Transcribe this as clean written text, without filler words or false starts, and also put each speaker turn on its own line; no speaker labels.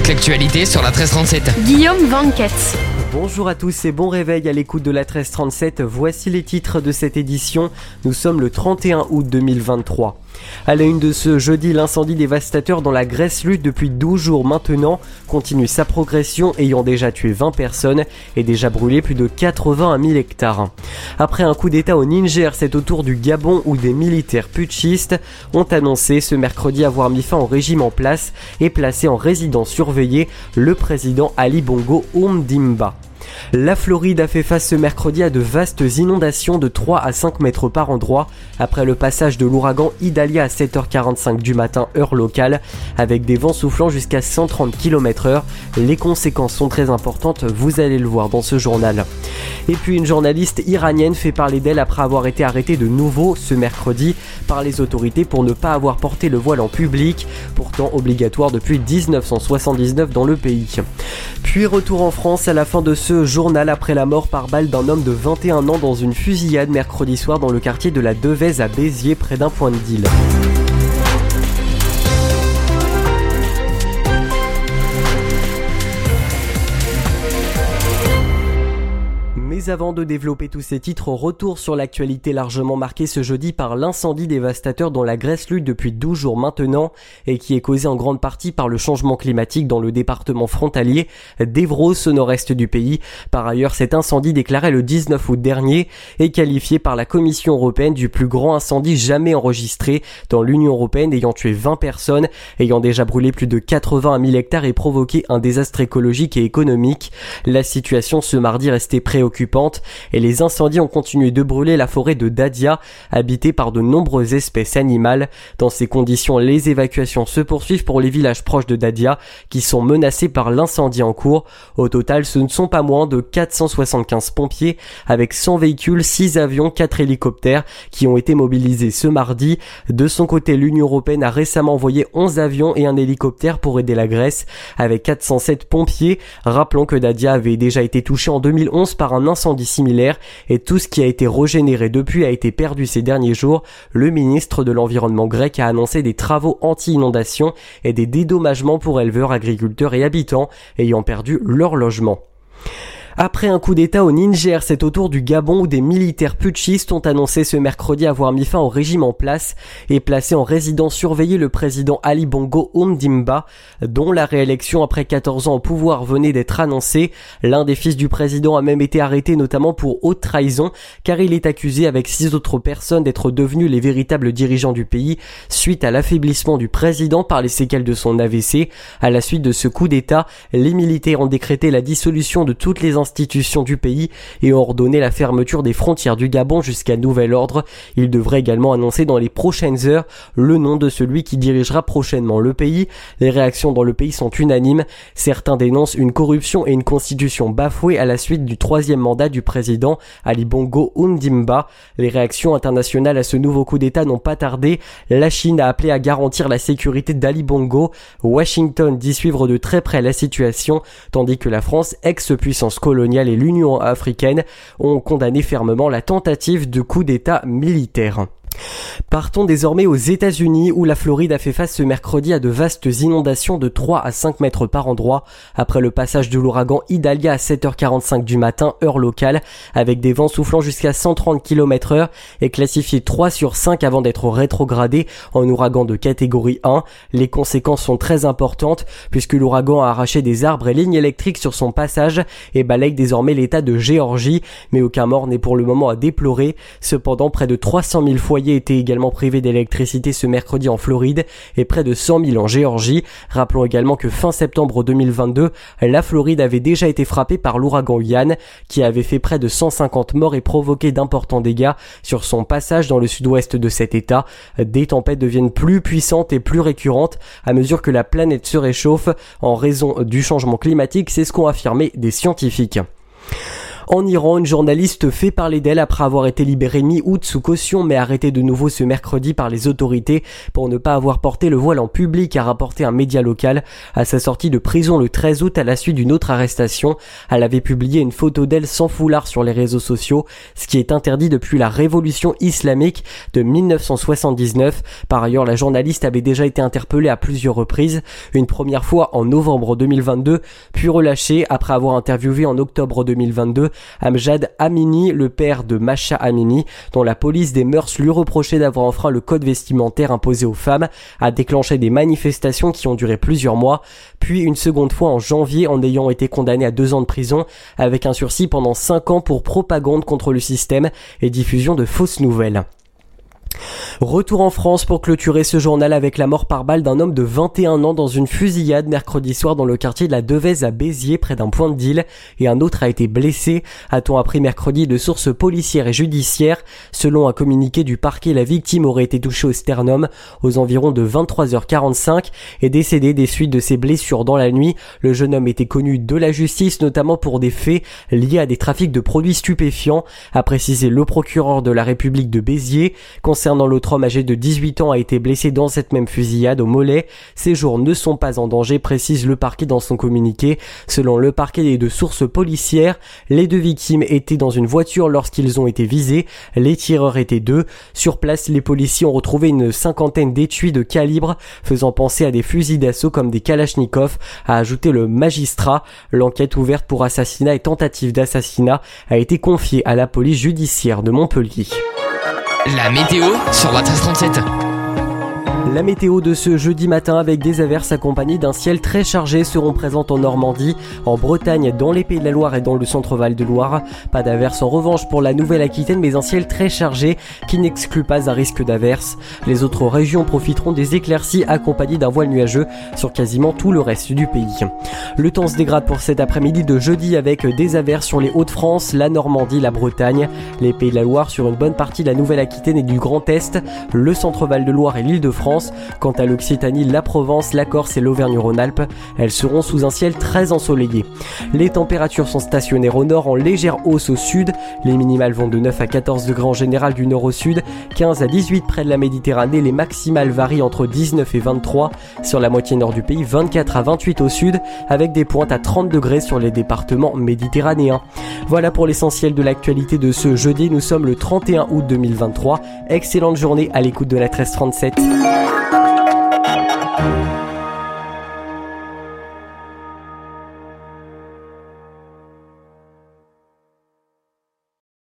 toute l'actualité sur la 1337.
Guillaume Vanquette.
Bonjour à tous et bon réveil à l'écoute de la 1337. Voici les titres de cette édition. Nous sommes le 31 août 2023. À la une de ce jeudi, l'incendie dévastateur dans la Grèce lutte depuis 12 jours maintenant continue sa progression, ayant déjà tué 20 personnes et déjà brûlé plus de 81 000 hectares. Après un coup d'état au Niger, c'est au tour du Gabon où des militaires putschistes ont annoncé ce mercredi avoir mis fin au régime en place et placé en résidence surveillée le président Ali Bongo Ondimba. La Floride a fait face ce mercredi à de vastes inondations de 3 à 5 mètres par endroit après le passage de l'ouragan Idalia à 7h45 du matin heure locale avec des vents soufflant jusqu'à 130 km/h. Les conséquences sont très importantes, vous allez le voir dans ce journal. Et puis une journaliste iranienne fait parler d'elle après avoir été arrêtée de nouveau ce mercredi par les autorités pour ne pas avoir porté le voile en public, pourtant obligatoire depuis 1979 dans le pays. Puis retour en France à la fin de ce journal après la mort par balle d'un homme de 21 ans dans une fusillade mercredi soir dans le quartier de la Devèze à Béziers près d'un point de deal. Mais avant de développer tous ces titres, retour sur l'actualité largement marquée ce jeudi par l'incendie dévastateur dont la Grèce lutte depuis 12 jours maintenant et qui est causé en grande partie par le changement climatique dans le département frontalier d'Evros au nord-est du pays. Par ailleurs, cet incendie déclaré le 19 août dernier est qualifié par la Commission européenne du plus grand incendie jamais enregistré dans l'Union européenne, ayant tué 20 personnes, ayant déjà brûlé plus de 81 000 hectares et provoqué un désastre écologique et économique. La situation ce mardi restait préoccupante et les incendies ont continué de brûler la forêt de Dadia, habitée par de nombreuses espèces animales. Dans ces conditions, les évacuations se poursuivent pour les villages proches de Dadia qui sont menacés par l'incendie en cours. Au total, ce ne sont pas moins de 475 pompiers avec 100 véhicules, 6 avions, 4 hélicoptères qui ont été mobilisés ce mardi. De son côté, l'Union européenne a récemment envoyé 11 avions et un hélicoptère pour aider la Grèce avec 407 pompiers. Rappelons que Dadia avait déjà été touché en 2011 par un incendie similaire et tout ce qui a été régénéré depuis a été perdu ces derniers jours. Le ministre de l'Environnement grec a annoncé des travaux anti-inondation et des dédommagements pour éleveurs, agriculteurs et habitants ayant perdu leur logement. Après un coup d'état au Niger, c'est au tour du Gabon où des militaires putschistes ont annoncé ce mercredi avoir mis fin au régime en place et placé en résidence surveillée le président Ali Bongo Ondimba, dont la réélection après 14 ans au pouvoir venait d'être annoncée. L'un des fils du président a même été arrêté notamment pour haute trahison car il est accusé avec 6 autres personnes d'être devenus les véritables dirigeants du pays suite à l'affaiblissement du président par les séquelles de son AVC. À la suite de ce coup d'état, les militaires ont décrété la dissolution de toutes les institutions du pays et ont ordonné la fermeture des frontières du Gabon jusqu'à nouvel ordre. Il devrait également annoncer dans les prochaines heures le nom de celui qui dirigera prochainement le pays. Les réactions dans le pays sont unanimes. Certains dénoncent une corruption et une constitution bafouée à la suite du 3e mandat du président Ali Bongo Ondimba. Les réactions internationales à ce nouveau coup d'état n'ont pas tardé. La Chine a appelé à garantir la sécurité d'Ali Bongo. Washington dit suivre de très près la situation, tandis que la France, ex-puissance coloniale et l'Union africaine ont condamné fermement la tentative de coup d'état militaire. Partons désormais aux États-Unis où la Floride a fait face ce mercredi à de vastes inondations de 3 à 5 mètres par endroit après le passage de l'ouragan Idalia à 7h45 du matin heure locale avec des vents soufflant jusqu'à 130 km/h et classifié 3 sur 5 avant d'être rétrogradé en ouragan de catégorie 1. Les conséquences sont très importantes puisque l'ouragan a arraché des arbres et lignes électriques sur son passage et balaye désormais l'état de Géorgie, mais aucun mort n'est pour le moment à déplorer. Cependant, près de 300 000 foyers étaient également privés d'électricité ce mercredi en Floride et près de 100 000 en Géorgie. Rappelons également que fin septembre 2022, la Floride avait déjà été frappée par l'ouragan Ian qui avait fait près de 150 morts et provoqué d'importants dégâts sur son passage dans le sud-ouest de cet état. Des tempêtes deviennent plus puissantes et plus récurrentes à mesure que la planète se réchauffe en raison du changement climatique, c'est ce qu'ont affirmé des scientifiques. En Iran, une journaliste fait parler d'elle après avoir été libérée mi-août sous caution mais arrêtée de nouveau ce mercredi par les autorités pour ne pas avoir porté le voile en public, a rapporté un média local. À sa sortie de prison le 13 août à la suite d'une autre arrestation, elle avait publié une photo d'elle sans foulard sur les réseaux sociaux, ce qui est interdit depuis la révolution islamique de 1979. Par ailleurs, la journaliste avait déjà été interpellée à plusieurs reprises, une première fois en novembre 2022, puis relâchée après avoir interviewé en octobre 2022 Amjad Amini, le père de Masha Amini, dont la police des mœurs lui reprochait d'avoir enfreint le code vestimentaire imposé aux femmes, a déclenché des manifestations qui ont duré plusieurs mois, puis une seconde fois en janvier en ayant été condamné à 2 ans de prison avec un sursis pendant 5 ans pour propagande contre le système et diffusion de fausses nouvelles. Retour en France pour clôturer ce journal avec la mort par balle d'un homme de 21 ans dans une fusillade mercredi soir dans le quartier de la Devèze à Béziers près d'un point de deal, et un autre a été blessé, a-t-on appris mercredi de sources policières et judiciaires. Selon un communiqué du parquet, la victime aurait été touchée au sternum aux environs de 23h45 et décédée des suites de ses blessures dans la nuit. Le jeune homme était connu de la justice notamment pour des faits liés à des trafics de produits stupéfiants, a précisé le procureur de la République de Béziers. Concernant l'autre homme âgé de 18 ans a été blessé dans cette même fusillade au mollet. Ses jours ne sont pas en danger, précise le parquet dans son communiqué. Selon le parquet et de sources policières, les 2 victimes étaient dans une voiture lorsqu'ils ont été visés. Les tireurs étaient 2. Sur place, les policiers ont retrouvé une 50aine d'étuis de calibre faisant penser à des fusils d'assaut comme des kalachnikovs, a ajouté le magistrat. L'enquête ouverte pour assassinat et tentative d'assassinat a été confiée à la police judiciaire de Montpellier.
La météo sur la 1337.
La météo de ce jeudi matin avec des averses accompagnées d'un ciel très chargé seront présentes en Normandie, en Bretagne, dans les Pays de la Loire et dans le centre-val de Loire. Pas d'averses en revanche pour la Nouvelle-Aquitaine, mais un ciel très chargé qui n'exclut pas un risque d'averses. Les autres régions profiteront des éclaircies accompagnées d'un voile nuageux sur quasiment tout le reste du pays. Le temps se dégrade pour cet après-midi de jeudi avec des averses sur les Hauts-de-France, la Normandie, la Bretagne, les Pays de la Loire sur une bonne partie de la Nouvelle-Aquitaine et du Grand Est, le centre-val de Loire et l'Île-de-France. Quant à l'Occitanie, la Provence, la Corse et l'Auvergne-Rhône-Alpes, elles seront sous un ciel très ensoleillé. Les températures sont stationnaires au nord en légère hausse au sud. Les minimales vont de 9 à 14 degrés en général du nord au sud, 15 à 18 près de la Méditerranée. Les maximales varient entre 19 et 23 sur la moitié nord du pays, 24 à 28 au sud, avec des pointes à 30 degrés sur les départements méditerranéens. Voilà pour l'essentiel de l'actualité de ce jeudi. Nous sommes le 31 août 2023. Excellente journée à l'écoute de la 1337.